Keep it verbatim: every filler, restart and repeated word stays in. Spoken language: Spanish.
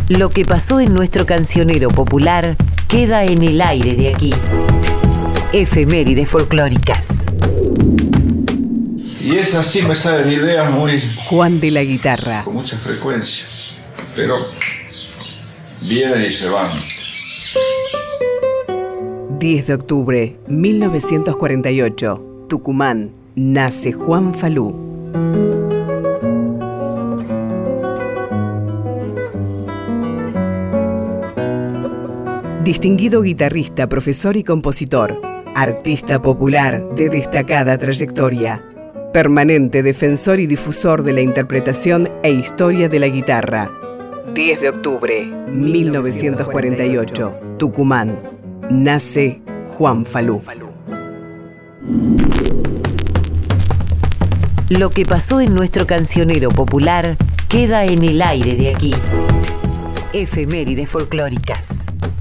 Lo que pasó en nuestro cancionero popular queda en el aire de aquí. Efemérides folclóricas. Y es así, me salen ideas muy... Juan de la Guitarra. Con mucha frecuencia. Pero vienen y se van. diez de octubre, mil novecientos cuarenta y ocho. Tucumán. Nace Juan Falú. Distinguido guitarrista, profesor y compositor. Artista popular de destacada trayectoria. Permanente defensor y difusor de la interpretación e historia de la guitarra. diez de octubre, mil novecientos cuarenta y ocho. Tucumán. Nace Juan Falú. Lo que pasó en nuestro cancionero popular queda en el aire de aquí. Efemérides folclóricas.